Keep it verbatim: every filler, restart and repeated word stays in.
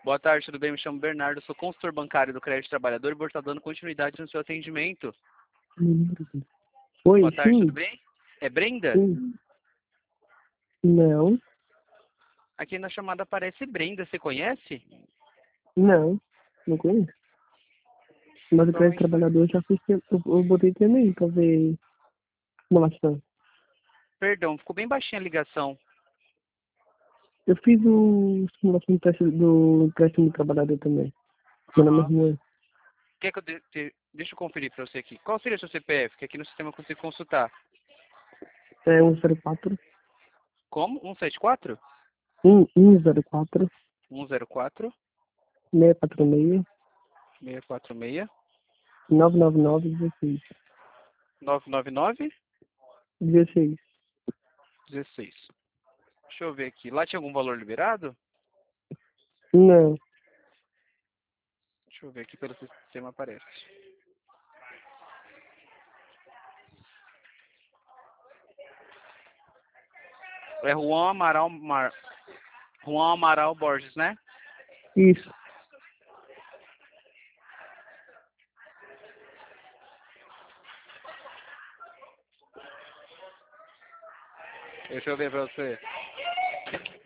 Boa tarde, tudo bem? Me chamo Bernardo, sou consultor bancário do Crédito Trabalhador e vou estar dando continuidade no seu atendimento. Oi, Boa tarde, tudo sim, bem? É Brenda? sim. Não, Aqui na chamada aparece Brenda, você conhece? não, não conheço. Mas o crédito Provavelmente foi. trabalhador já fiz, tempo- eu, eu botei também pra ver simulação. Perdão, ficou bem baixinha a ligação. Eu fiz o simulação do teste do empréstimo do trabalhador também. Meu nome é Aham. Juan. Quer que eu de... te- Deixa eu conferir pra você aqui. Qual seria o seu C P F? Que aqui no sistema eu consigo consultar. É um zero quatro, Como? um sete quatro? um, um zero quatro, um zero quatro, seis quatro seis, seis quatro seis, nove nove nove, dezesseis. nove nove nove, dezesseis. dezesseis. Deixa eu ver aqui. Lá tinha algum valor liberado? Não, Deixa eu ver aqui pelo sistema aparece. É Juan Amaral Mar... Juan Amaral Borges, né? isso. Deixa eu ver pra você.